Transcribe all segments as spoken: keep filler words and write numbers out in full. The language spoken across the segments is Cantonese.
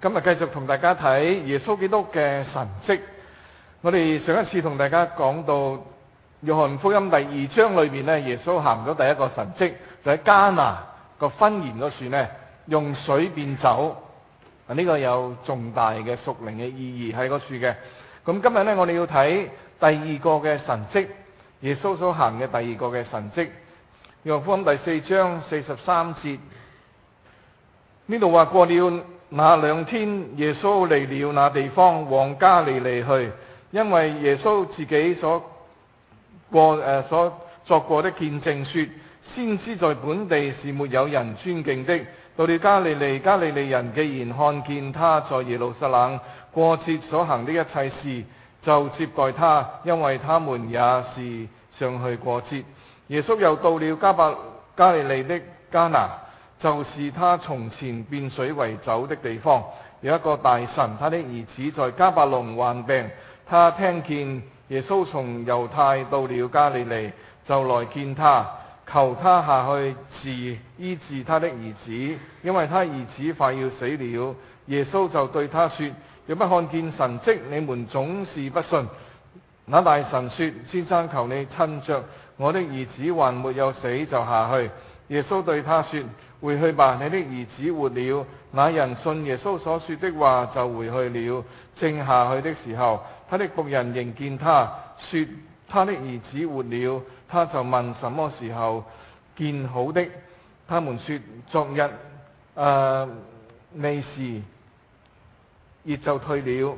今日繼續同大家睇耶穌基督嘅神蹟。我哋上一次同大家講到約翰福音第二章裏邊咧，耶穌行咗第一個神蹟，就喺迦拿個婚筵嗰處咧，用水變酒。啊，呢個有重大嘅屬靈嘅意義喺嗰處嘅。咁今日咧，我哋要睇第二個嘅神蹟，耶穌所行嘅第二個嘅神蹟。約翰福音第四章四十三節，呢度話過了那兩天，耶穌離了那地方，往加利利去，因為耶穌自己所過誒、呃、所作過的見證說，先知在本地是沒有人尊敬的。到了加利利，加利利人既然看見他在耶路撒冷過節所行的一切事，就接待他，因為他們也是上去過節。耶穌又到了加百加利利的迦拿，就是他從前變水為酒的地方。有一個大臣，他的兒子在迦百農患病，他聽見耶穌從猶太到了加利利，就來見他，求他下去治醫治他的兒子，因為他兒子快要死了。耶穌就對他說，若不看見神蹟，你們總是不信。那大臣說，先生，求你趁着我的兒子還沒有死就下去。耶穌對他說，回去吧，你的兒子活了。那人信耶穌所說的話，就回去了。正下去的時候，他的僕人迎見他，說他的兒子活了。他就問什麼時候見好的？他們說昨日誒未時，熱就退了。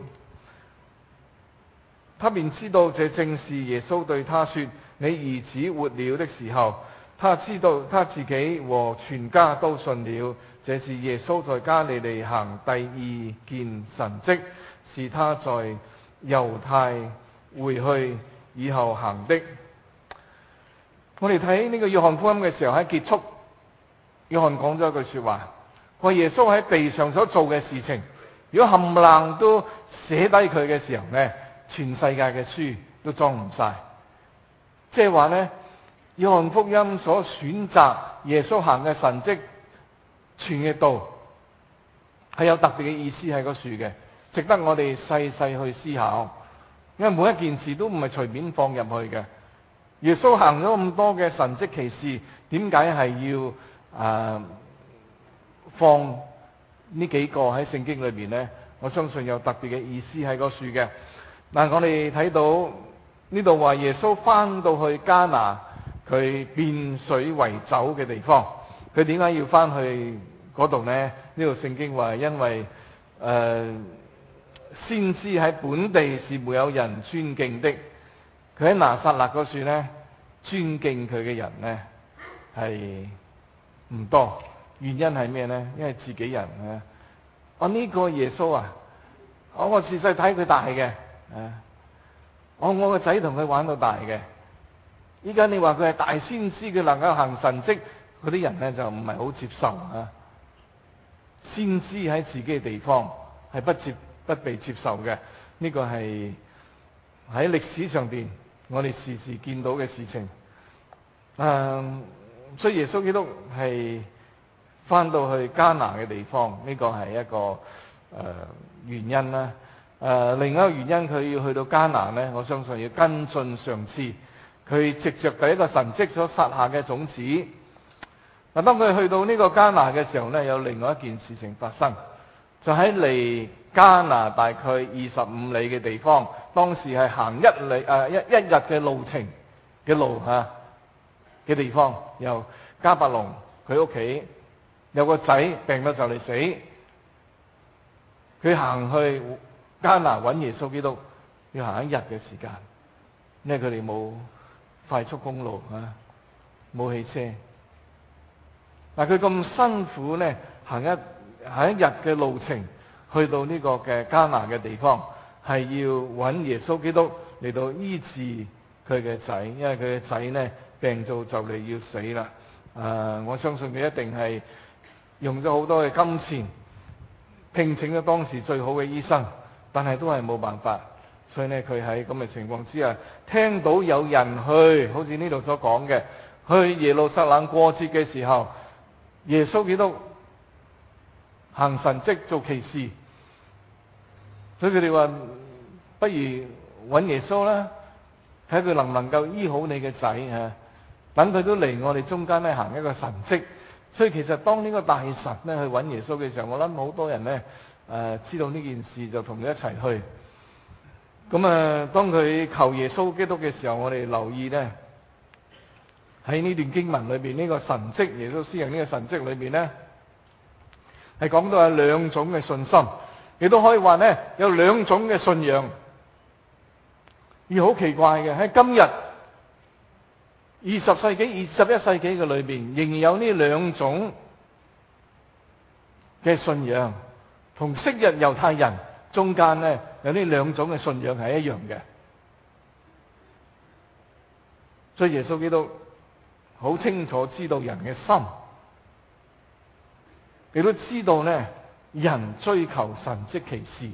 他便知道這正是耶穌對他說你兒子活了的時候。他知道他自己和全家都信了。這是耶穌在加利利行第二件神蹟，是他在猶太回去以後行的。我哋睇呢個約翰福音嘅時候，喺結束，約翰講咗一句說話，話耶穌喺地上所做嘅事情，如果冚唪唥都寫低佢嘅時候呢，全世界嘅書都裝唔晒。即係話呢，約翰福音所選擇耶穌行嘅神蹟傳嘅道，係有特別嘅意思喺嗰處嘅，值得我哋細細去思考。因為每一件事都唔係隨便放入去嘅。耶穌行咗咁多嘅神蹟奇事，點解係要誒、呃、放呢幾個喺聖經裏邊呢？我相信有特別嘅意思喺嗰處嘅。嗱，我哋睇到呢度話耶穌翻到去迦拿，佢變水為酒嘅地方，佢點解要翻去嗰度呢？呢度聖經話因為誒、呃、先知喺本地是沒有人尊敬的。佢喺拿撒勒嗰處呢，尊敬佢嘅人呢係唔多。原因係咩呢？因為自己人啊，我、哦、呢、這個耶穌啊，我我自細睇佢大嘅，啊，我我個仔同佢玩到大嘅。依家你話佢係大先知，佢能夠行神蹟，嗰啲人呢就唔係好接受啊。先知喺自己嘅地方係不接不被接受嘅，呢、這個係喺歷史上邊我哋時時見到嘅事情。嗯，所以耶穌基督係翻到去迦拿嘅地方，呢、這個係一個誒、呃、原因啦。誒、呃，另一個原因佢要去到迦拿呢，我相信要跟進上次佢藉着第一個神蹟所撒下嘅種子。嗱，當佢去到呢個迦拿嘅時候呢，有另外一件事情發生，就喺離迦拿大概二十五里嘅地方，當時係行一里誒一一日嘅路程嘅路嚇嘅地方，由迦百農佢屋企有個仔病到就嚟死，佢行去迦拿揾耶穌基督，要行一日嘅時間，因為佢哋冇快速公路啊，冇汽車。嗱，佢咁辛苦咧，行一行一日嘅路程，去到呢個嘅迦拿嘅地方，係要揾耶穌基督嚟到醫治佢嘅仔，因為佢嘅仔咧病到就嚟要死啦。誒、呃，我相信佢一定係用咗好多嘅金錢，聘請咗當時最好嘅醫生，但係都係冇辦法。所以咧，佢喺咁嘅情況之下，聽到有人去，好似呢度所講嘅，去耶路撒冷過節嘅時候，耶穌基督行神蹟做奇事， 所以佢哋話不如揾耶穌啦，睇佢能唔能夠醫好你嘅仔啊，等佢都嚟我哋中間咧行一個神蹟。所以其實當呢個大臣咧去揾耶穌嘅時候，我諗好多人咧誒、呃、知道呢件事就同佢一齊去。咁啊，當佢求耶穌基督嘅時候，我哋留意咧喺呢段經文裏邊呢個神蹟，耶穌施行呢個神蹟裏邊咧係講到有兩種嘅信心，亦都可以話咧有兩種嘅信仰。而好奇怪嘅喺今日二十世紀、二十一世紀嘅裏邊，仍然有呢兩種嘅信仰，同昔日猶太人中間咧有呢兩種嘅信仰係一樣嘅。所以耶穌基督好清楚知道人嘅心，亦都知道咧人追求神蹟奇事，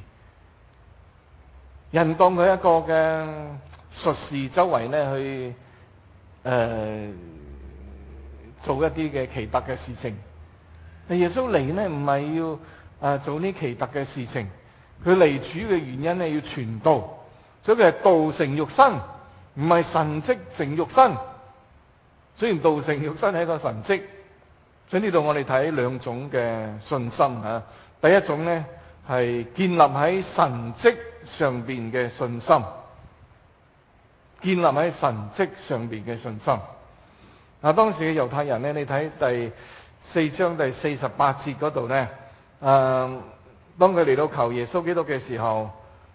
人當佢一個嘅術士，周圍咧去誒、呃、做一啲嘅奇特嘅事情。但耶穌嚟咧唔係要誒、呃、做呢奇特嘅事情，佢嚟主嘅原因咧要傳道，所以佢係道成肉身，唔係神蹟成肉身。雖然道成肉身係一個神蹟，所以呢度我哋睇兩種嘅信心嚇。第一種咧係建立喺神蹟上邊嘅信心，建立喺神蹟上邊嘅信心。嗱，當時嘅猶太人咧，你睇第四章第四十八節嗰度咧，誒、呃，當佢嚟到求耶穌基督嘅時候，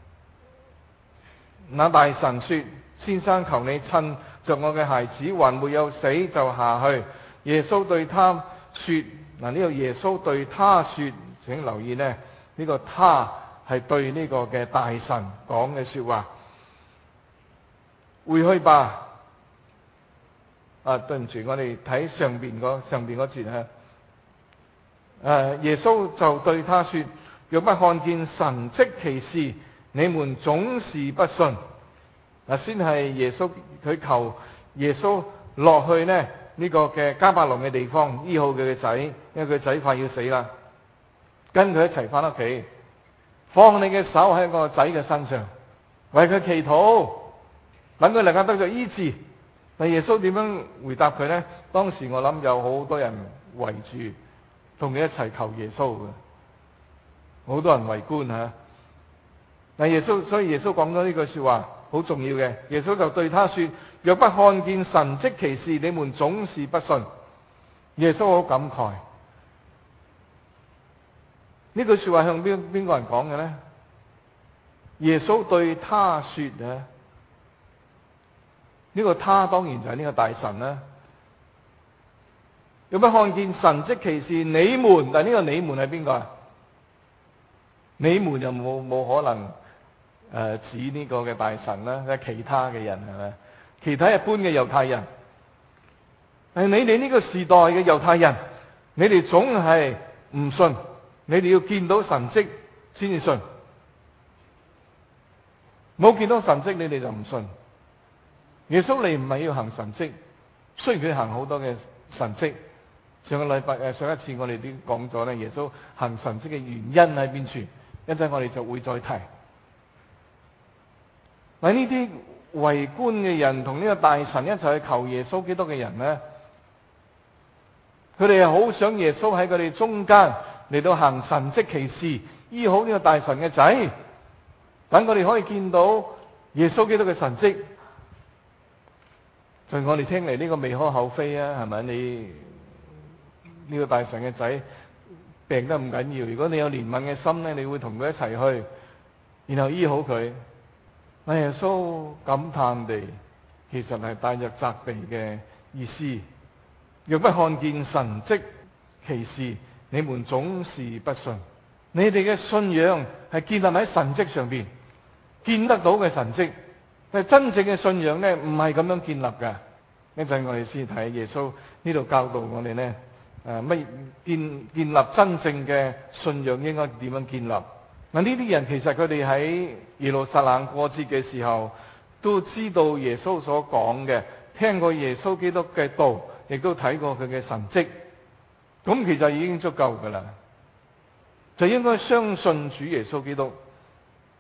那大臣說：先生，求你趁着我嘅孩子還沒有死就下去。耶穌對他說：嗱，呢個耶穌對他說，請留意咧，呢、這個他係對呢個嘅大臣講嘅說話。回去吧。啊，對唔住，我哋睇上邊嗰上邊嗰節啊。誒，耶穌就對他說：若不看見神蹟奇事，你們總是不信。嗱，先係耶穌佢求耶穌落去咧呢、這個嘅迦百農嘅地方醫好佢嘅仔，因為佢仔快要死啦，跟佢一齊翻屋企，放你嘅手喺個仔嘅身上，為佢祈禱，等佢能夠得到醫治。但耶穌點樣回答佢咧？當時我諗有好多人圍住，同佢一齊求耶穌嘅，好多人圍觀吓。但耶穌，所以耶穌講咗呢句說話好重要嘅。耶穌就對他說：若不看見神蹟奇事，你們總是不信。耶穌好感慨，呢句說話向邊邊個人講嘅咧？耶穌對他說啊。呢個他當然就係呢個大臣啦。有冇看見神蹟奇事？你們，但係呢個你們係邊個啊？你們就冇冇可能誒、呃、指呢個嘅大臣啦，即係其他嘅人係咪？其他一般嘅猶太人。但係你哋呢個時代嘅猶太人，你哋總係唔信，你哋要見到神蹟先至信。冇見到神蹟，你哋就唔信。耶穌嚟唔係要行神蹟，雖然佢行好多嘅神蹟。上個禮拜誒上一次我哋都講咗咧，耶穌行神蹟嘅原因喺邊處？一陣我哋就會再提。嗱，呢啲圍觀嘅人同呢個大臣一齊去求耶穌基督嘅人咧，佢哋係好想耶穌喺佢哋中間嚟到行神蹟奇事，醫好呢個大臣嘅仔，等佢哋可以見到耶穌基督嘅神蹟。在我哋聽嚟呢個未可厚非啊，係咪？你呢、這個大臣嘅仔病得唔緊要，如果你有憐憫嘅心咧，你會同佢一齊去，然後醫好佢。但耶穌感嘆地，其實係帶着責備嘅意思。若不看見神蹟奇事，你們總是不信。你哋嘅信仰係建立喺神蹟上邊，見得到嘅神蹟。但係真正嘅信仰咧，唔係咁樣建立㗎。一陣我哋先睇耶穌呢度教導我哋咧，誒乜建建立真正嘅信仰應該點樣建立？嗱，呢啲人其實佢哋喺耶路撒冷過節嘅時候，都知道耶穌所講嘅，聽過耶穌基督嘅道，亦都睇過佢嘅神蹟，咁其實已經足夠㗎啦。就應該相信主耶穌基督。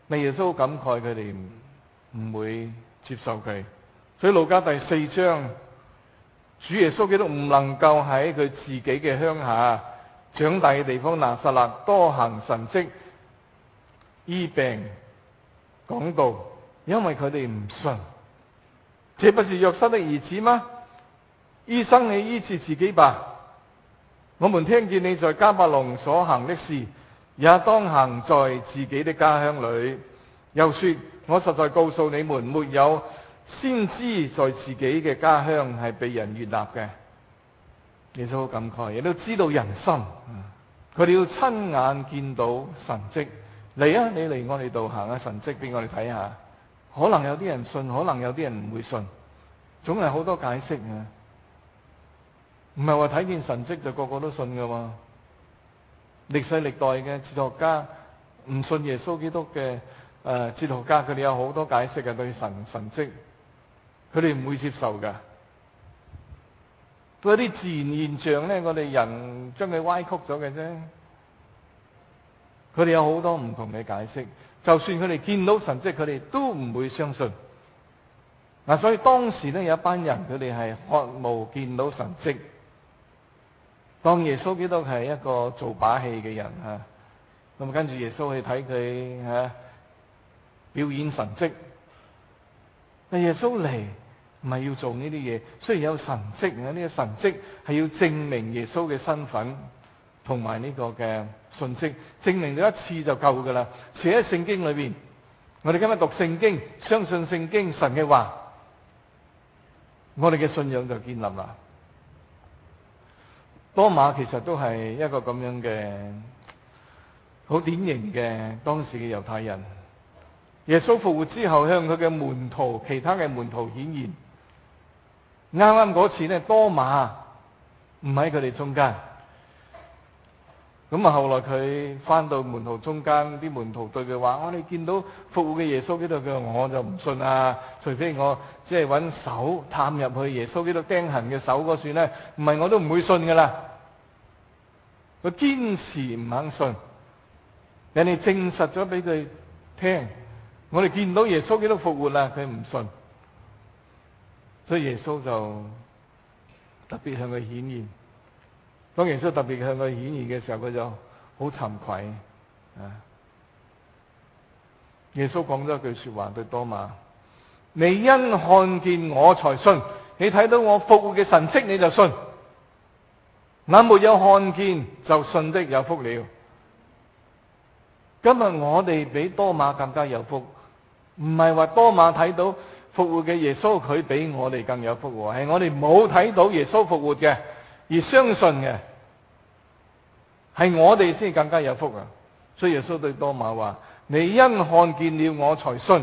但耶穌感慨佢哋唔唔會接受佢。所以路加第四章，主耶穌基督唔能夠喺佢自己嘅鄉下長大嘅地方拿撒勒多行神蹟、醫病、講道，因為佢哋唔信。這不是約瑟的兒子嗎？醫生，你醫治自己吧。我們聽見你在迦百農所行的事，也當行在自己的家鄉裏。又說，我實在告訴你們，沒有先知在自己嘅家鄉係被人悅納嘅。耶穌好感慨，亦都知道人心，佢哋要親眼見到神蹟。嚟啊，你嚟我哋度行下神蹟俾我哋睇下。可能有啲人信，可能有啲人唔會信，總係好多解釋啊。唔係話睇見神蹟就個個都信㗎喎。歷世歷代嘅哲學家唔信耶穌基督嘅誒、呃、哲學家，佢哋有好多解釋嘅對神神蹟，佢哋唔會接受㗎。嗰啲自然現象咧，我哋人將佢歪曲咗嘅啫。佢哋有好多唔同嘅解釋，就算佢哋見到神蹟，佢哋都唔會相信。嗱、啊，所以當時咧有一班人，佢哋係渴慕見到神蹟。當耶穌基督係一個做把戲嘅人嚇，咁跟住耶穌去睇佢嚇表演神蹟。但耶穌嚟唔係要做呢啲嘢，雖然有神蹟啊，呢個神蹟係要證明耶穌嘅身份同埋呢個嘅信息，證明咗一次就夠噶啦。寫喺聖經裏邊，我哋今日讀聖經，相信聖經神嘅話，我哋嘅信仰就建立啦。多馬其實都係一個咁樣嘅好典型嘅當時嘅猶太人。耶穌復活之後，向佢嘅門徒、其他嘅門徒顯現。啱啱嗰次呢，多馬唔喺佢哋中間。咁啊，後來佢翻到門徒中間，啲門徒對佢話：我哋見到復活嘅耶穌基督，佢話我就唔信啊！除非我即係揾手探入去耶穌基督釘痕嘅手嗰處咧，唔係我都唔會信噶啦。佢堅持唔肯信，人哋證實咗俾佢聽，我哋見到耶穌基督復活啦，佢唔信，所以耶穌就特別向佢顯現。當耶穌特別向佢顯現嘅時候，佢就好慚愧啊！耶穌講咗一句說話對多馬：你因看見我才信，你睇到我復活嘅神蹟你就信。那沒有看見就信的有福了。今日我哋比多馬更加有福，唔係話多馬睇到復活嘅耶穌佢比我哋更有福，係我哋冇睇到耶穌復活嘅而相信嘅，係我哋先更加有福啊！所以耶穌對多馬話：你因看見了我才信，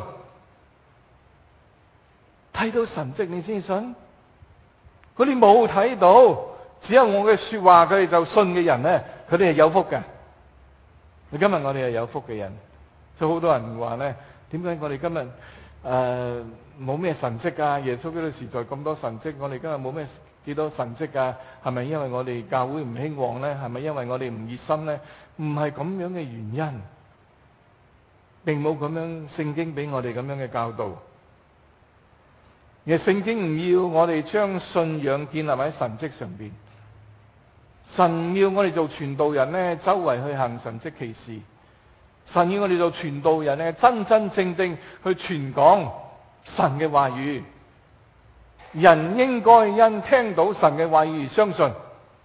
睇到神蹟你先信。佢哋冇睇到，只有我嘅說話，佢哋就信嘅人咧，佢哋係有福嘅。你今日我哋係有福嘅人，所以好多人話咧，點解我哋今日誒冇咩神蹟啊？耶穌基督時代咁多神蹟，我哋今日冇咩幾多神蹟啊？係咪因為我哋教會唔興旺咧？係咪因為我哋唔熱心咧？唔係咁樣嘅原因，並冇咁樣聖經俾我哋咁樣嘅教導。而聖經唔要我哋將信仰建立喺神蹟上邊。神要我哋做傳道人咧，周圍去行神蹟奇事。神要我哋做傳道人咧，真真正正去傳講神嘅話語。人應該因聽到神嘅話語而相信。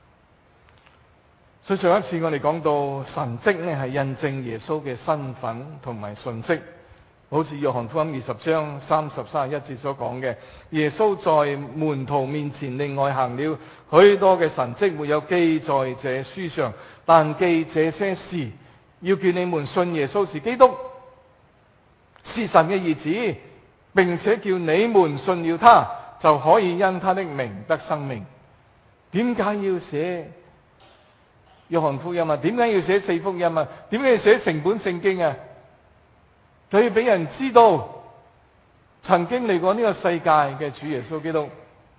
所以上一次我哋講到神蹟咧，係印證耶穌嘅身份同埋信息。好似約翰福音二十章三十三十一節所講嘅，耶穌在門徒面前另外行了許多嘅神蹟，沒有記在這書上，但記這些事，要叫你們信耶穌是基督，是神嘅兒子，並且叫你們信了他，就可以因他的名得生命。點解要寫約翰福音啊？點解要寫四福音啊？點解要寫成本聖經啊？佢要俾人知道曾經嚟過呢個世界嘅主耶穌基督，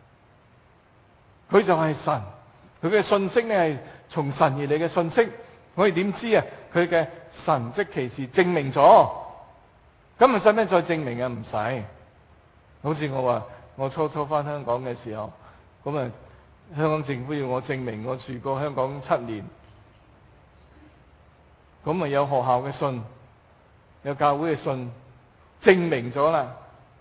佢就係神，佢嘅信息呢係從神而嚟嘅信息。我哋點知啊？佢嘅神蹟奇事證明咗咁咪使咩再證明啊？唔使。好似我話，我初初返香港嘅時候，咁啊，香港政府要我證明我住過香港七年，咁咪有學校嘅信，有教會嘅信，證明咗啦。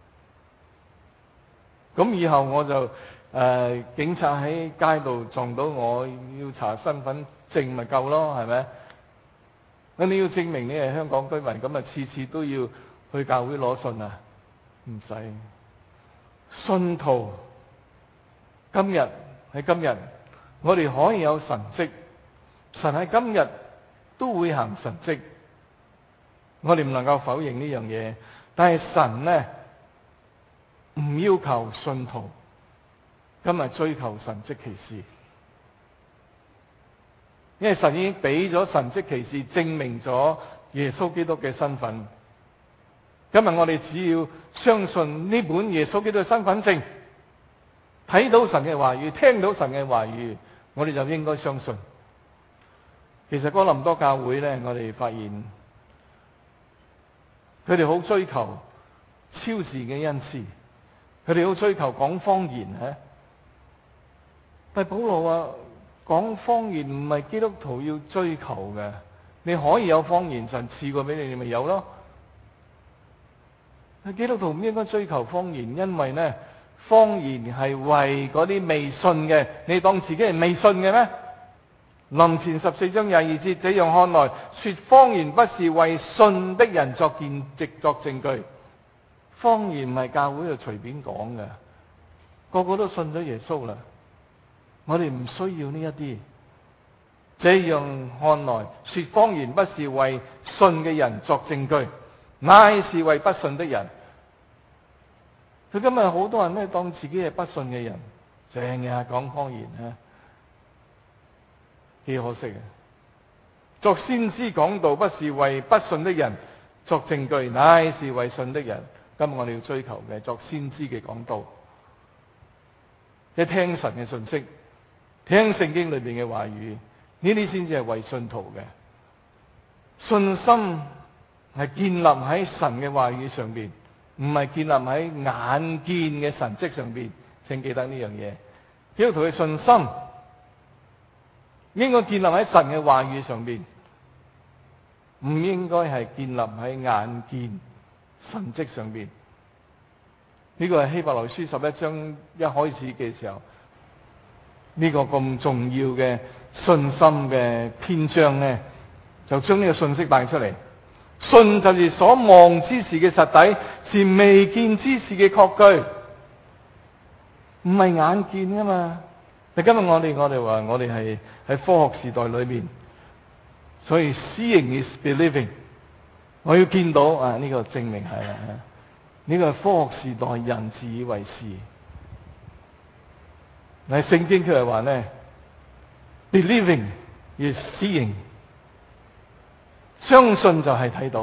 咁以後我就誒、呃、警察喺街度撞到我，要查身份證咪夠咯，係咪？咁你要證明你係香港居民，咁啊次次都要去教會攞信啊？唔使。信徒今日喺今日，我哋可以有神蹟，神喺今日都會行神蹟，我哋唔能夠否認呢樣嘢。但係神呢，唔要求信徒今日追求神蹟奇事，因為神已經俾咗神蹟奇事，證明咗耶穌基督嘅身份。今日我哋只要相信呢本耶穌基督嘅身份證，睇到神嘅話語，聽到神嘅話語，我哋就應該相信。其實哥林多教會咧，我哋發現佢哋好追求超自嘅恩賜，佢哋好追求講方言吓。但係保羅話講方言唔係基督徒要追求嘅，你可以有方言，神賜過俾你，你咪有咯。基督徒唔應該追求方言，因為呢方言係為嗰啲未信嘅。你當自己係未信嘅咩？林前十四章廿二節，這樣看來，說方言不是為信的人作見直作證據。方言唔係教會就隨便講嘅，個個都信咗耶穌啦。我哋唔需要呢一啲。這樣看來，說方言不是為信嘅人作證據，乃是為不信的人。佢今日好多人咧，當自己係不信嘅人，成日講方言啊，幾可惜啊！作先知講道不是為不信的人作證據，乃是為信的人。今日我哋要追求嘅作先知嘅講道，一聽神嘅信息，聽聖經裏邊嘅話語，呢啲先至係為信徒嘅。信心係建立喺神嘅話語上邊，唔係建立喺眼見嘅神蹟上邊。請記得呢樣嘢。基督徒嘅信心應該建立喺神嘅話語上邊，唔應該係建立喺眼見神蹟上邊。呢個係希伯來書十一章一開始嘅時候，呢個咁重要嘅信心嘅篇章咧，就將呢個信息帶出嚟。信就是所望之事嘅實底，是未見之事嘅確據，唔係眼見噶嘛。但今日我哋我哋話我哋係喺科學時代裏面，所以 seeing is believing。我要見到啊，呢個證明係啦，呢個係科學時代人自以為是。但係聖經佢係話咧 ，believing is seeing。相信就係睇到，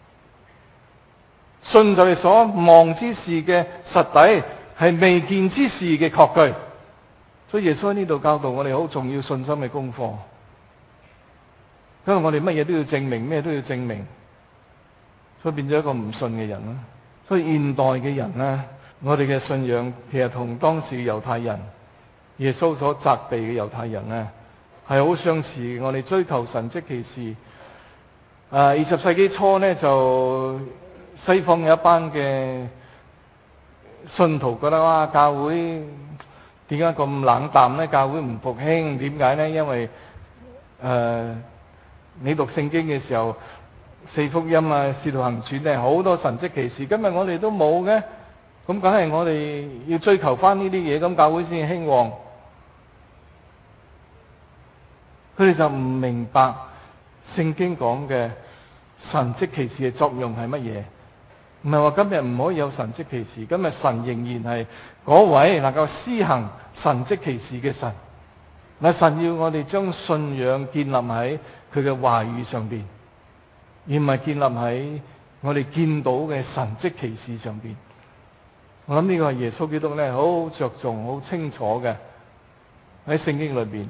信就係所望之事嘅實底，係未見之事嘅確據。所以耶穌喺呢度教導我哋好重要信心嘅功課。因為我哋乜嘢都要證明，咩都要證明，所以變咗一個唔信嘅人啦。所以現代嘅人咧，我哋嘅信仰其實同當時嘅猶太人，耶穌所責備嘅猶太人咧，係好相似。我哋追求神蹟奇事。啊！二十世紀初咧，就西方有一班嘅信徒覺得哇，教會點解咁冷淡咧？教會唔復興，點解咧？因為誒、呃，你讀聖經嘅時候，四福音啊、使徒行傳咧，好多神蹟奇事，今日我哋都冇嘅，咁梗係我哋要追求翻呢啲嘢，咁教會先至興旺。佢哋就唔明白聖經講嘅神蹟奇事嘅作用係乜嘢？唔係話今日唔可以有神蹟奇事，今日神仍然係嗰位能夠施行神蹟奇事嘅神。嗱，神要我哋將信仰建立喺佢嘅話語上邊，而唔係建立喺我哋見到嘅神蹟奇事上邊。我諗呢個係耶穌基督咧好着重、好清楚嘅喺聖經裏邊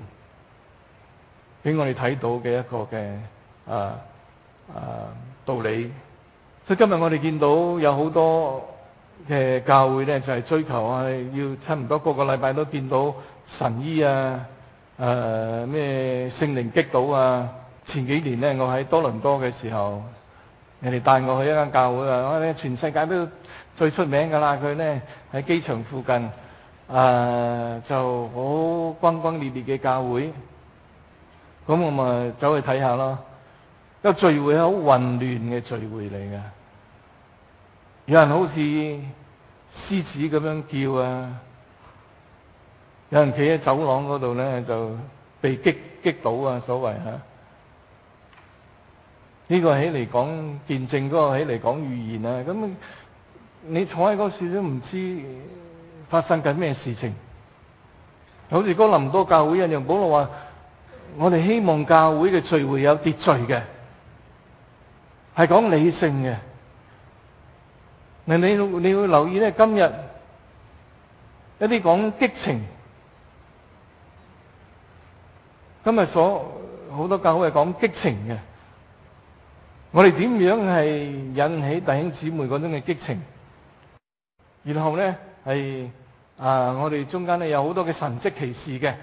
俾我哋睇到嘅一個嘅啊啊道理。 所以今日我哋見到有好多嘅教會咧，就係追求啊，要差唔多個個禮拜都見到神醫啊，誒咩聖靈擊倒啊。前幾年咧，我喺多倫多嘅時候，人哋帶我去一間教會啊，我哋全世界都最出名噶啦，佢咧喺機場附近，誒、呃、就好轟轟烈烈嘅教會。咁我咪走去睇下咯。個聚會係好混亂嘅聚會嚟嘅，有人好似獅子咁樣叫啊，有人企喺走廊嗰度咧就被擊擊倒啊，所謂嚇。呢個起嚟講見證，嗰個起嚟講預言啊，咁你坐喺嗰處都唔知發生緊咩事情。好似哥林多教會一樣，保羅話：我哋希望教會嘅聚會有秩序嘅。係講理性嘅。嗱，你你會留意咧，今日一啲講激情，今日所好多教會係講激情嘅。我哋點樣係引起弟兄姊妹嗰種嘅激情？然後咧係啊，我哋中間咧有好多嘅神蹟奇事嘅。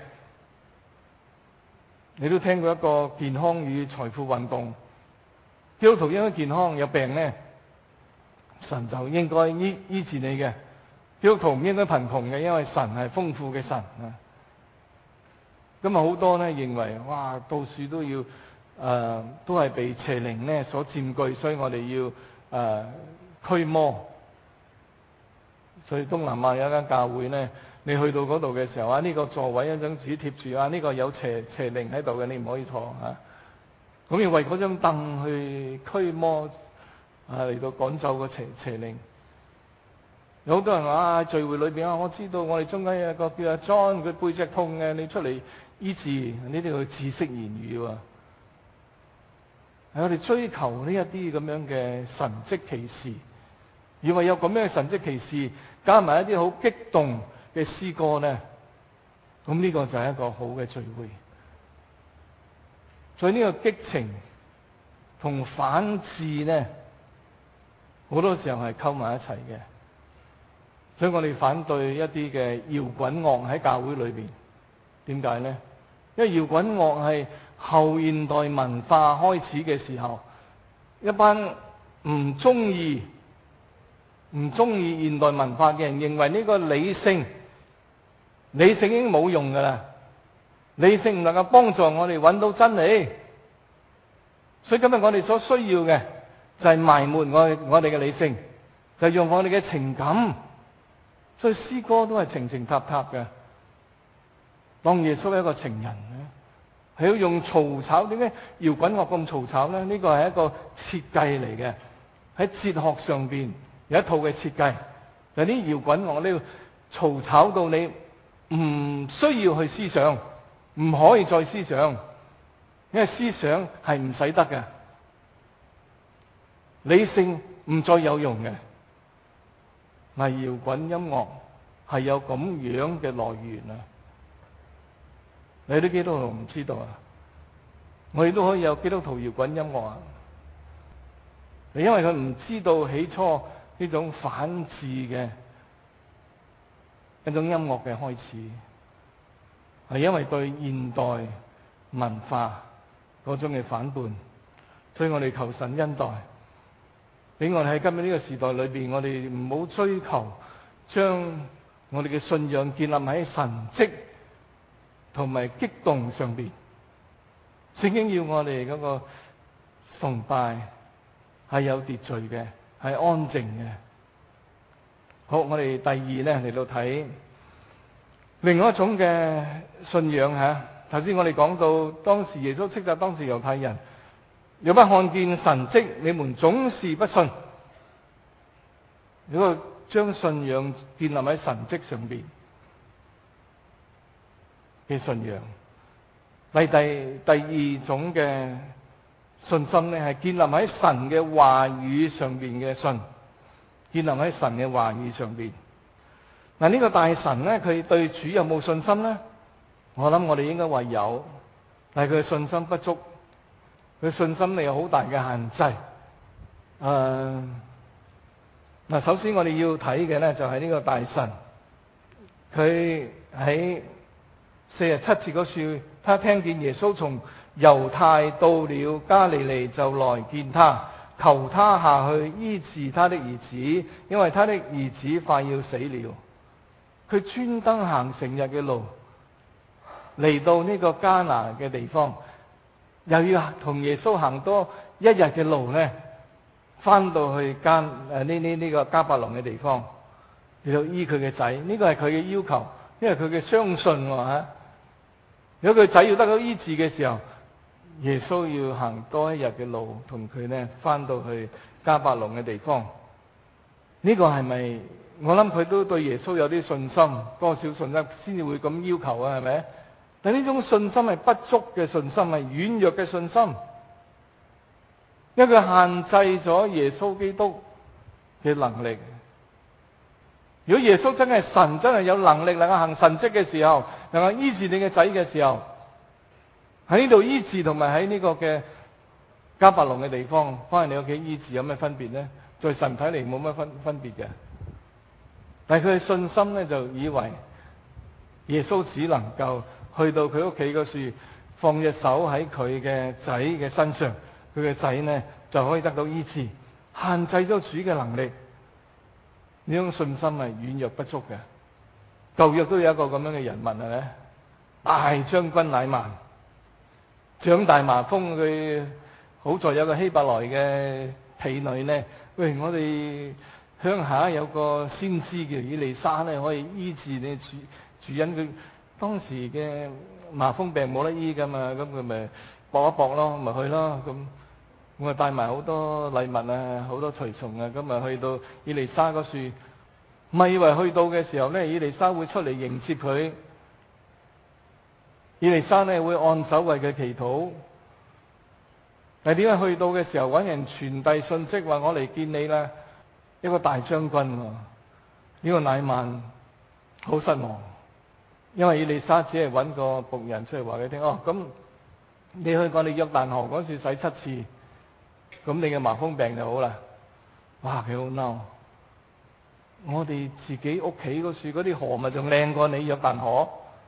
你都聽過一個健康與財富運動。基督徒應該健康，有病咧，神就應該醫醫治你嘅。基督徒唔應該貧窮嘅，因為神係豐富嘅神啊。咁啊好多咧認為，哇，到處都要誒、呃，都係被邪靈咧所佔據，所以我哋要誒、呃、驅魔。所以東南亞有一間教會咧，你去到嗰度嘅時候啊，呢、這個座位一張紙貼住啊，呢、這個有邪邪靈喺度嘅，你唔可以坐啊。咁要為嗰張凳去驅魔啊，嚟到趕走個邪邪靈。有好多人話啊，聚會裏邊啊，我知道我哋中間有一個叫阿 John，佢背脊痛嘅，你出嚟醫治，呢啲叫知識言語啊。係我哋追求呢一啲咁樣嘅神蹟奇事，以為有咁樣嘅神蹟奇事，加埋一啲好激動嘅詩歌咧，咁呢個就係一個好嘅聚會。所以呢個激情同反智咧，好多時候係溝埋一齊嘅。所以我哋反對一啲嘅搖滾樂喺教會裏邊。點解咧？因為搖滾樂係後現代文化開始嘅時候，一班唔中意唔中意現代文化嘅人認為呢個理性理性已經冇用噶啦。理性唔能夠幫助我哋揾到真理，所以今日我哋所需要嘅就係埋沒我我哋嘅理性，就係用我哋嘅情感。所以詩歌都係情情塔塔嘅。當耶穌係一個情人咧，係要用嘈吵。點解搖滾樂咁嘈吵咧？呢個係一個設計嚟嘅，喺哲學上邊有一套嘅設計。就係啲搖滾樂你要嘈吵到你唔需要去思想。唔可以再思想，因為思想係唔使得嘅，理性唔再有用嘅。嗱，搖滾音樂係有咁樣嘅來源啊！你啲基督徒唔知道啊？我哋都可以有基督徒搖滾音樂啊！因為佢唔知道起初呢種反智嘅一種音樂嘅開始。係因為對現代文化嗰種嘅反叛，所以我哋求神恩待，俾我哋喺今日呢個時代裏邊，我哋唔好追求將我哋嘅信仰建立喺神蹟同埋激動上邊。聖經要我哋嗰個崇拜係有秩序嘅，係安靜嘅。好，我哋第二咧嚟到睇另外一種嘅信仰嚇。頭先我哋講到當時耶穌斥責當時猶太人，若不看見神蹟，你們總是不信。如果將信仰建立喺神蹟上邊嘅信仰，第第第二種嘅信心咧，係建立喺神嘅話語上邊嘅信，建立喺神嘅話語上邊。嗱，呢個大臣咧，佢對主有冇信心咧？我諗我哋應該話有，但係佢信心不足，佢信心力有好大嘅限制。 誒嗱，首先我哋要睇嘅咧就係呢個大臣，佢喺四十七節嗰處，他聽見耶穌從猶太到了加利利，就來見他，求他下去醫治他的兒子，因為他的兒子快要死了。佢專登行成日嘅路嚟到呢個迦拿嘅地方，又要同耶穌行多一日嘅路呢，翻到去加誒呢呢呢個迦百農嘅地方嚟到醫佢嘅仔。呢個係佢嘅要求，因為佢嘅相信喎嚇。如果佢仔要得到醫治嘅時候，耶穌要行多一日嘅路，同佢呢翻到去迦百農嘅地方。呢個係咪？我諗佢都對耶穌有啲信心，多少信心先至會咁要求啊？係咪？但呢種信心係不足嘅信心，係軟弱嘅信心，因為佢限制咗耶穌基督嘅能力。如果耶穌真係神，真係有能力能夠行神蹟嘅時候，能夠醫治你嘅仔嘅時候，喺呢度醫治同埋喺呢個嘅迦百農嘅地方翻去你屋企醫治有咩分別呢？在神睇嚟冇乜分分別嘅。但係佢嘅信心咧，就以為耶穌只能夠去到佢屋企嗰處，放隻手喺佢嘅仔嘅身上，佢嘅仔呢就可以得到醫治，限制咗主嘅能力。呢種信心係軟弱不足嘅。舊約都有一個咁樣嘅人物係咪？大將軍乃縵，長大麻風，佢好在有個希伯來嘅婢女呢。喂，我哋鄉下有個先知叫以利沙咧，可以醫治你主主人。佢當時嘅麻風病冇得醫噶嘛，咁佢咪搏一搏咯，咪去咯。咁我咪帶埋好多禮物啊，好多隨從啊，咁咪去到以利沙嗰處。咪以為去到嘅時候咧，以利沙會出嚟迎接佢。以利沙咧會按手為佢祈禱。但係點解去到嘅時候揾人傳遞信息，話我嚟見你啦？一個大將軍喎，呢、這個乃縵好失望，因為以利沙只係揾個僕人出嚟話佢聽，哦，咁你去我哋約旦河嗰處洗七次，咁你嘅麻風病就好啦。哇，佢好嬲！我哋自己屋企嗰處嗰啲河咪仲靚過你約旦河？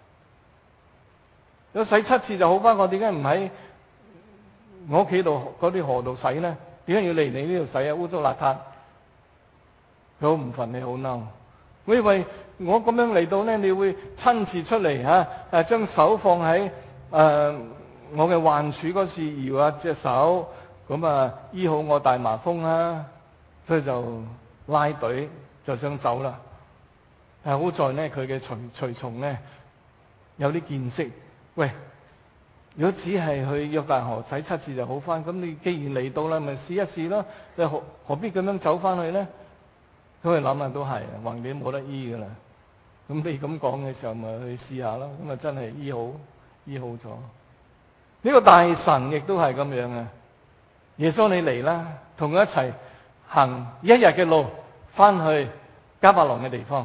如果洗七次就好返，我點解唔喺我屋企度嗰啲河度洗呢？點解要嚟你呢度洗啊？污糟邋遢！佢好唔忿氣，好嬲。我以為我咁樣嚟到呢，你會親自出嚟嚇，誒將手放喺誒、呃、我嘅患處嗰處搖下隻手，咁啊醫好我大麻風啦。所以就拉隊就想走啦。係好在呢，佢嘅隨隨從呢有啲見識。喂，如果只係去約旦河洗七次就好返，咁你既然嚟到啦，咪試一試咯。你何何必咁樣走返去呢？咁佢諗下都係，橫掂冇得醫噶啦。咁你咁講嘅時候，咪去試下咯。咁啊真係醫好，醫好咗。呢個大臣亦都係咁樣啊。耶穌你嚟啦，同佢一齊行一日嘅路，翻去迦百農嘅地方，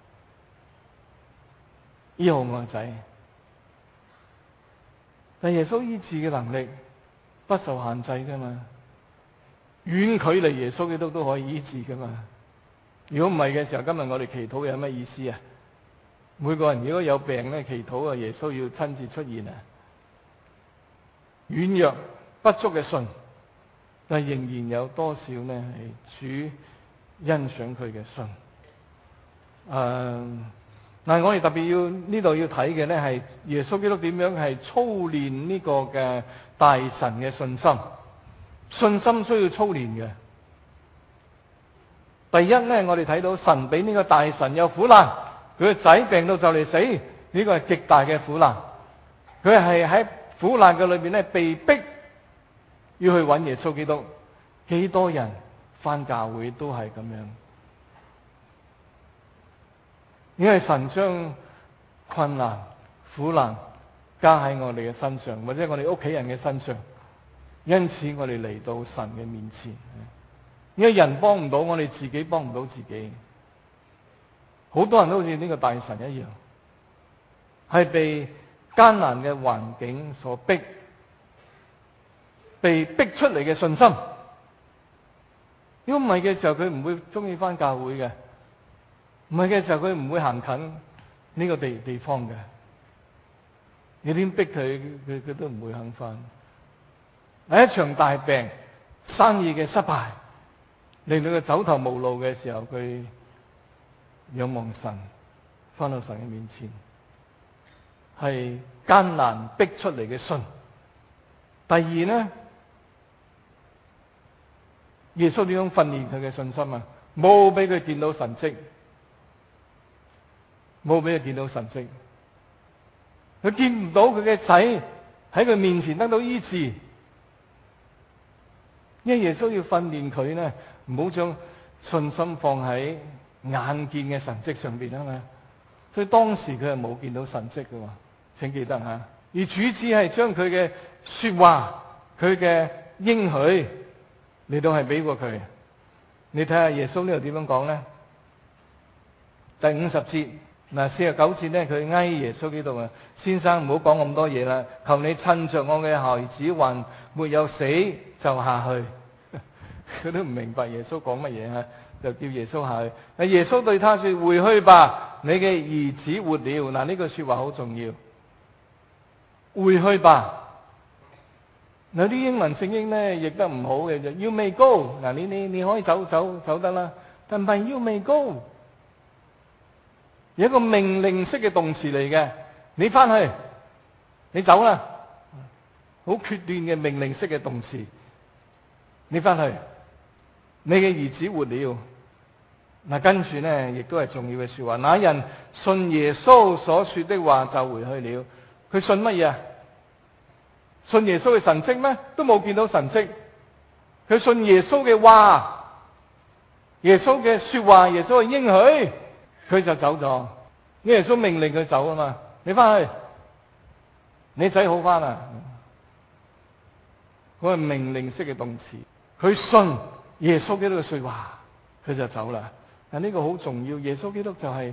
醫好我個仔。但耶穌醫治嘅能力不受限制噶嘛，遠距離耶穌基督都可以醫治噶嘛。如果唔係嘅時候，今日我哋祈禱有咩意思啊？每個人如果有病咧，祈禱啊，耶穌要親自出現啊。軟弱不足嘅信，但係仍然有多少呢？係主欣賞佢嘅信。誒、呃，但係我哋特別要呢度要睇嘅咧，係耶穌基督點樣係操練呢個嘅大臣嘅信心。信心需要操練嘅。第一咧，我哋睇到神俾呢個大臣有苦難，佢個仔病到就嚟死，呢、這個係極大嘅苦難。佢係喺苦難嘅裏邊咧，被逼要去揾耶穌基督。幾多人返教會都係咁樣，因為神將困難、苦難加喺我哋嘅身上，或者我哋屋企人嘅身上，因此我哋嚟到神嘅面前。因為人幫唔到我哋，自己幫唔到自己。好多人都好似呢個大臣一樣，係被艱難嘅環境所逼，被逼出嚟嘅信心。 如果唔係嘅時候，佢唔會中意返教會嘅。唔係嘅時候，佢唔會行近呢個地地方嘅。你點逼佢，佢佢都唔會肯返。喺一場大病、生意嘅失敗，令到佢走投無路嘅時候，佢仰望神，返到神嘅面前，係艱難逼出嚟嘅信。第二呢，耶穌點樣訓練佢嘅信心啊？冇俾佢見到神蹟，冇俾佢見到神蹟。佢見唔到佢嘅仔喺佢面前得到醫治，因為耶穌要訓練佢呢，唔好將信心放喺眼見嘅神蹟上邊啊嘛。所以當時佢係冇見到神蹟嘅，請記得吓。而主只係將佢嘅說話、佢嘅應許嚟到係俾過佢。你睇下耶穌呢度點樣講咧？第五十節。嗱，四十九節咧，佢哀耶穌基督啊，先生唔好講咁多嘢啦，求你趁着我嘅孩子還沒有死就下去。佢都唔明白耶穌講乜嘢啊，就叫耶穌下去。啊，耶穌對他說：回去吧，你嘅兒子活了。嗱，呢句說話好重要。回去吧。有啲英文聖經咧譯得唔好嘅就 You may go。嗱，你你你可以走走走得啦，但唔係 You may go。有一個命令式嘅動詞嚟嘅，你翻去，你走啦，好決斷嘅命令式嘅動詞，你翻去，你嘅兒子活了。嗱，跟住呢，亦都係重要嘅說話。那人信耶穌所說的話就回去了。佢信乜嘢啊？信耶穌嘅神蹟咩？都冇見到神蹟。佢信耶穌嘅話，耶穌嘅說話，耶穌嘅應許。佢就走咗，耶穌命令佢走啊嘛，你翻去，你仔好翻啊！嗰個命令式嘅動詞，佢信耶穌基督嘅說話，佢就走啦。但呢個好重要，耶穌基督就係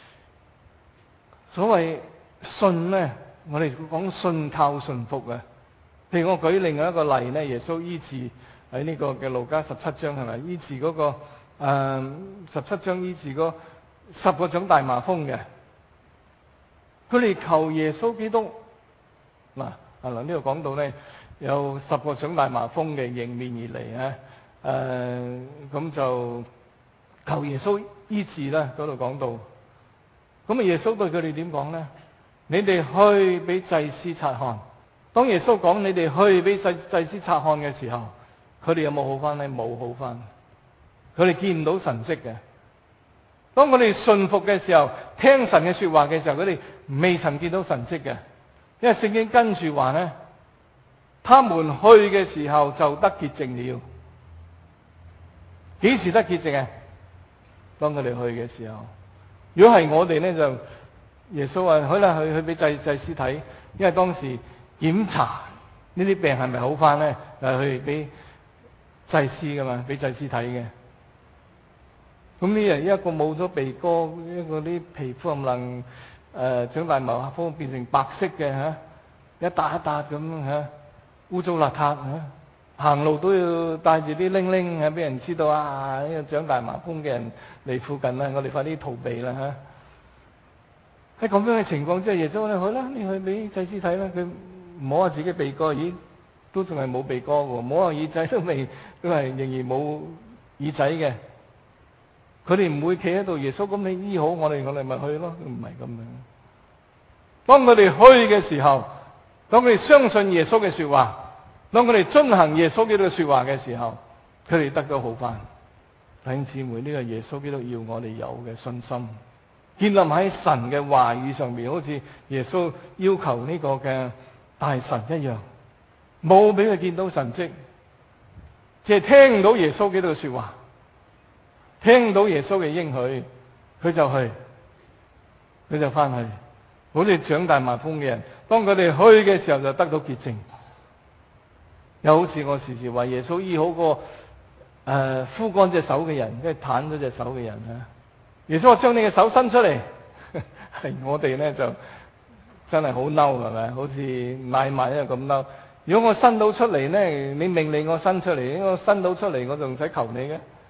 所謂信咧，我哋講信靠信服啊。譬如我舉另外一個例咧，耶穌醫治喺呢個嘅路加十七章係咪？醫治嗰個誒十七章醫治嗰十個長大麻風嘅，佢哋求耶穌基督嗱啊嗱呢度講到咧，有十個長大麻風嘅迎面而嚟啊，誒咁就求耶穌醫治啦。嗰度講到，咁啊耶穌對佢哋點講咧？你哋去俾祭司察看。當耶穌講你哋去俾祭祭司察看嘅時候，佢哋有冇好翻咧？冇好翻，佢哋見唔到神蹟嘅。當我哋信服嘅時候，聽神嘅說話嘅時候，佢哋未曾見到神蹟嘅。因為聖經跟住話咧，他們去嘅時候就得潔淨了。幾時得潔淨啊？當佢哋去嘅時候。如果係我哋咧，就耶穌話可能去去俾祭祭司睇，因為當時檢查呢啲病係咪好翻咧，係去俾祭司噶嘛，俾祭司睇嘅。咁呢人一個冇咗鼻哥，一個啲皮膚唔能誒長大麻風變成白色嘅嚇，一笪一笪咁嚇，污糟邋遢嚇，行路都要帶住啲鈴鈴嚇，俾人知道啊！呢個長大麻風嘅人嚟附近啦，我哋快啲逃避啦嚇。喺咁樣嘅情況之下，耶穌咧，好啦，你去俾祭司睇啦。佢摸下自己鼻哥，咦，都仲係冇鼻哥喎；摸下耳仔都未，都係仍然冇耳仔嘅。佢哋唔會企喺度，耶穌咁你醫好我哋，我哋咪去咯，唔係咁樣。當佢哋去嘅時候，當佢哋相信耶穌嘅說話，當佢哋遵行耶穌基督嘅說話嘅時候，佢哋得到好返。弟兄姊妹，呢個耶穌基督要我哋有嘅信心，建立喺神嘅話語上面，好似耶穌要求呢個嘅大神一樣，冇俾佢見到神蹟，只係聽到耶穌基督嘅說話。聽到耶穌嘅應許，佢就去，佢就翻去，好似長大麻風嘅人，當佢哋去嘅時候就得到潔淨。又好似我時時話耶穌醫好個誒、呃、枯乾隻手嘅人，即係癱咗隻手嘅人啊！耶穌話將你嘅手伸出嚟，係我哋咧就真係好嬲，係咪？好似買賣一樣咁嬲。如果我伸到出嚟咧，你命令我伸出嚟，我伸到出嚟，我仲唔使求你嘅？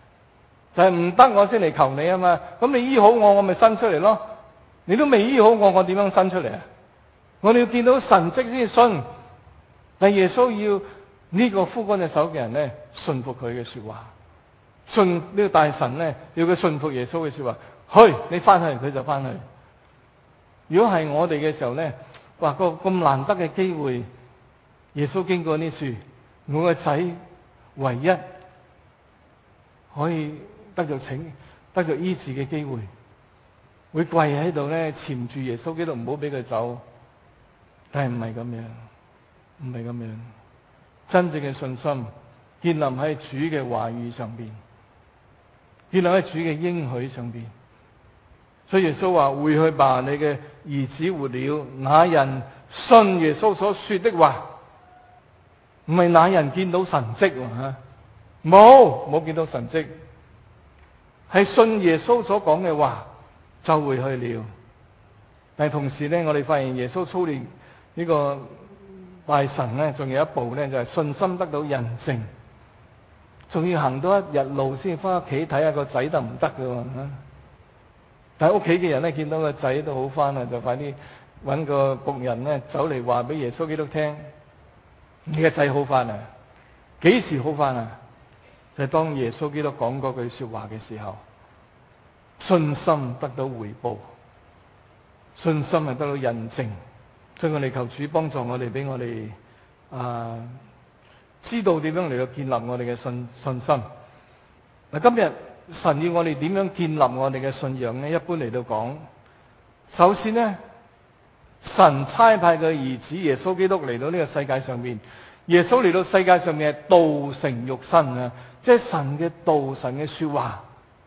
就係唔得我先嚟求你啊嘛。咁你醫好我，我咪伸出嚟咯。你都未醫好我，我點樣伸出嚟啊？我哋要見到神蹟先信。但耶穌要呢個枯乾隻手嘅人咧，信服佢嘅說話，信呢個大臣咧，要佢信服耶穌嘅說話。去，你翻去，佢就翻去。如果係我哋嘅時候咧，話個咁難得嘅機會，耶穌經過呢樹，我個仔唯一可以得到請得到醫治嘅機會，會跪喺度咧，纏住耶穌基督，唔好俾佢走。但係唔係咁樣，唔係咁樣。真正嘅信心建立喺主嘅話語上邊，建立喺主嘅應許上邊。所以耶穌話：回去吧，你嘅兒子活了。那人信耶穌所說的話，唔係那人見到神蹟吓，冇冇見到神蹟，係信耶穌所講嘅話就回去了。但係同時咧，我哋發現耶穌操練呢個大神咧，仲有一步咧，就係信心得到印證，仲要行多一日路先翻屋企睇下個仔得唔得㗎。但係屋企嘅人咧，見到個仔都好翻啦，就快啲揾個僕人咧走嚟話俾耶穌基督聽：你個仔好翻啦！幾時好翻啊？就係當耶穌基督講嗰句說話嘅時候，信心得到回報，信心係得到印證。所以我哋求主幫助我哋，俾我哋啊知道點樣嚟到建立我哋嘅信信心。嗱，今日神要我哋點樣建立我哋嘅信仰呢？一般嚟到講，首先呢，神差派嘅兒子耶穌基督嚟到呢個世界上面。耶穌嚟到世界上面係道成肉身啊，即係神嘅道，神嘅說話，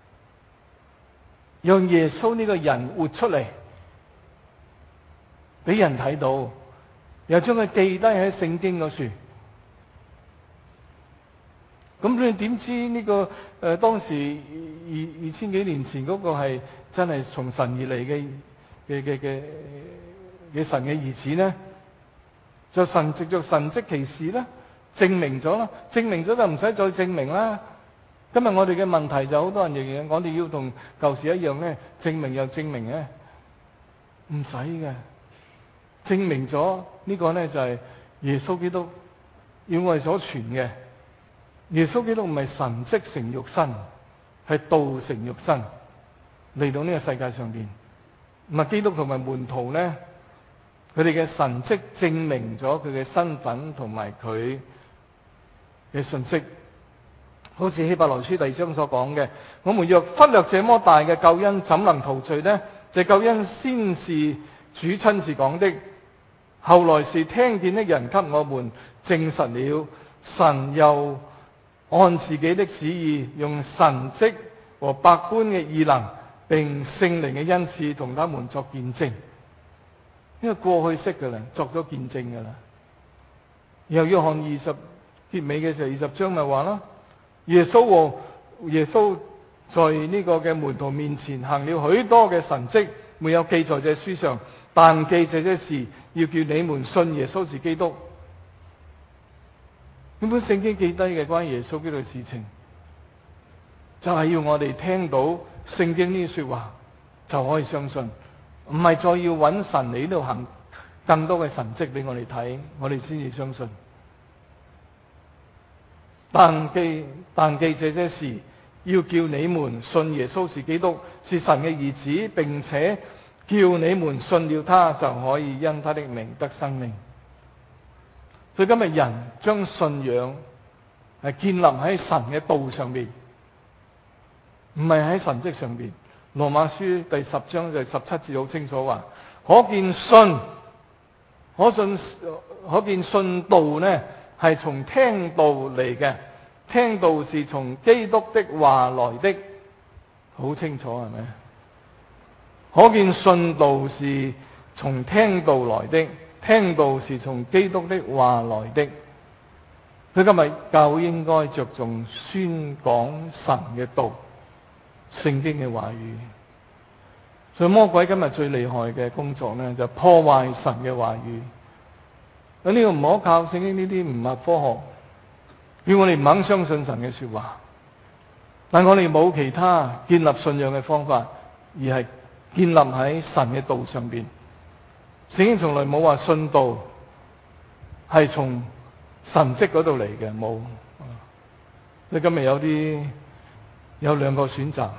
讓耶穌呢個人活出嚟，俾人睇到，又將佢記低喺聖經嗰處。咁你點知呢、這個誒、呃、當時二二千幾年前嗰個係真係從神而嚟嘅嘅嘅嘅嘅神嘅兒子呢？就神藉着神蹟奇事咧，證明咗啦，證明咗就唔使再證明啦。今日我哋嘅問題就好多人認為我哋要同舊時一樣咧，證明又證明咧，唔使嘅。證明咗呢個咧就係耶穌基督要我哋所傳嘅。耶穌基督唔係神蹟成肉身，係道成肉身嚟到呢個世界上邊。咁啊，基督同埋門徒咧，佢哋嘅神蹟證明咗佢嘅身份同埋佢嘅信息。好似希伯來書第二章所講嘅：我們若忽略這麼大嘅救恩，怎能逃罪呢？這救恩先是主親自講的，後來是聽見的人給我們證實了。神又按自己的旨意，用神蹟和百般嘅異能，並聖靈嘅恩賜，同他們作見證。因為過去式噶啦，作咗見證噶啦。然後約翰二十結尾嘅時候，二十章咪話啦，耶穌和耶穌在呢個嘅門徒面前行了許多嘅神蹟，沒有記在這書上，但記這些事，要叫你們信耶穌是基督。呢本聖經記低嘅關於耶穌基督嘅事情，就係要我哋聽到聖經呢啲說話就可以相信。唔係再要揾神嚟呢度行更多嘅神蹟俾我哋睇，我哋先至相信。但記但記這些事，要叫你們信耶穌是基督，是神嘅兒子，並且叫你們信了他，就可以因他的名得生命。所以今日人將信仰係建立喺神嘅道上面，唔係喺神蹟上邊。羅馬書第十章就十七節好清楚話，可見信，可信可見信道呢係從聽道嚟嘅，聽道是從基督的話來的，好清楚係咪？可見信道是從聽道來的，聽道是從基督的話來的。佢今日教會應該着重宣講神嘅道，聖經嘅話語。所以魔鬼今日最厲害嘅工作呢，就破壞神嘅話語。咁呢個唔可靠，聖經呢啲唔係科學，叫我哋唔肯相信神嘅說話。 但我哋冇其他建立信仰嘅方法，而係建立喺神嘅道上邊。聖經從來冇話信道係從神蹟嗰度嚟嘅，冇。你今日有啲有兩個選擇，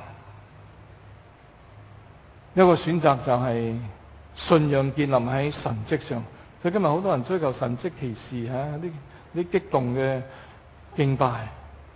一個選擇就係信仰建立喺神蹟上。所以今日好多人追求神蹟奇事嚇，啲啲激動嘅敬拜。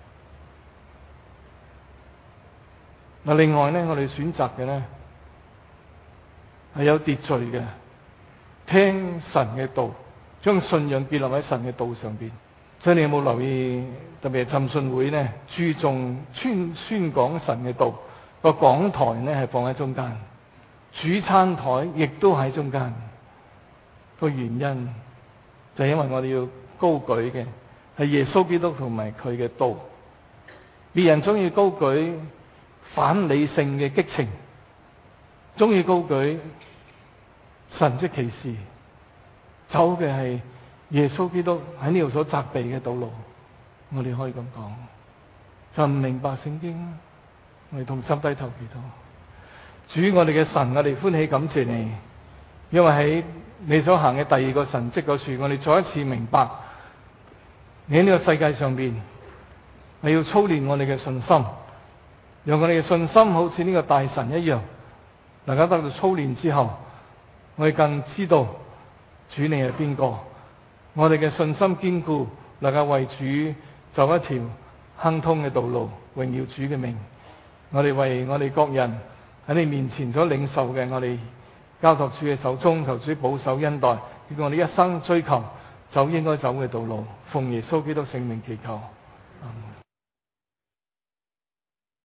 嗱，另外咧，我哋選擇嘅咧係有秩序嘅，聽神嘅道，將信仰建立喺神嘅道上邊。所以你有冇留意？特別係浸信會咧，注重宣宣講神嘅道，個講台咧係放喺中間，主餐台亦都喺中間。個原因就係因為我哋要高舉嘅係耶穌基督同埋佢嘅道。別人中意高舉反理性嘅激情，中意高舉神蹟奇事，走嘅係耶穌基督喺呢度所責備嘅道路。我哋可以咁講，就唔明白聖經。我哋同心低頭祈禱，主，我哋嘅神，我哋歡喜感謝你，因為喺你所行嘅第二個神蹟嗰處，我哋再一次明白你喺呢個世界上邊係要操練我哋嘅信心，讓我哋嘅信心好似呢個大神一樣，能夠得到操練之後，我哋更知道主你係邊個。我哋嘅信心堅固，能夠為主走一條亨通嘅道路，榮耀主嘅名。我哋為我哋各人喺你面前所領受嘅，我哋交託主嘅手中，求主保守恩待，叫我哋一生追求走應該走嘅道路。奉耶穌基督聖名祈求。